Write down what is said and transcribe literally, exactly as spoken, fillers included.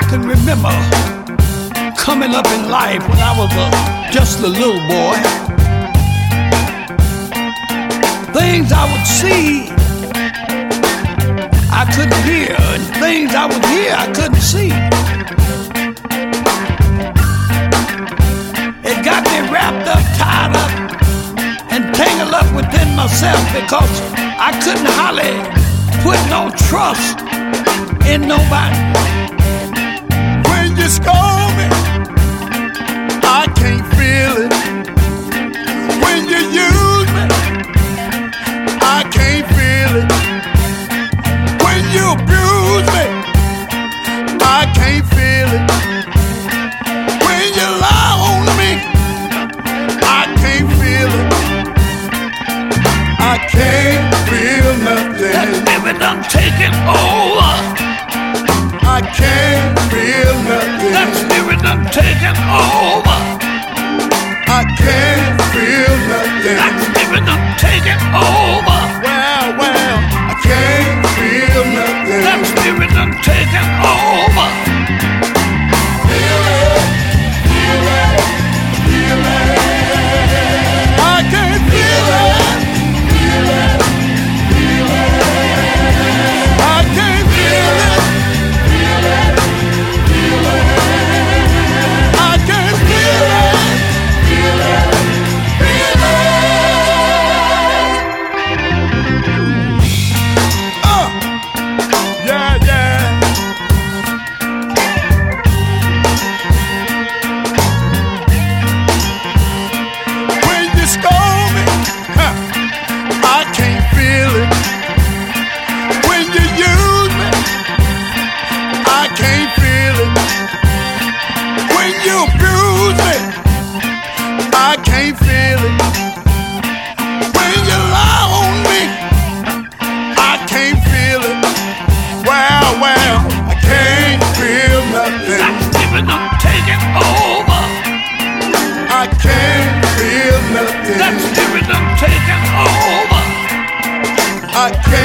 can remember coming up in life when I was a, just a little boy. Things I would see, I couldn't hear, and things I would hear, I couldn't see. It got me wrapped up, tied up, and tangled up within myself because I couldn't hardly put no trust in nobody. When you scold me, I can't feel it. When you use me, I can't feel it. When you abuse me, I can't feel it. When you lie on me, I can't feel it. I can't feel nothing. That spirit done taken over. I can't feel nothing. That spirit done taken over. I can't feel nothing. That spirit done taken over. Well, well, I can't feel nothing. That spirit done taken over. Feel it, feel it, feel it. I can't feel it, feel it, feel it. I can't feel it, feel it, feel it. I can't feel it, feel it, feel it. Uh, yeah, yeah. When you scold me, huh, I can't feel it. When you use me, I can't feel it. When you abuse me, I can't feel it. When you lie on me, I can't feel it. Well, well, I can't feel nothing. That spirit done taken over. I can't feel nothing. That spirit done taken over. I can't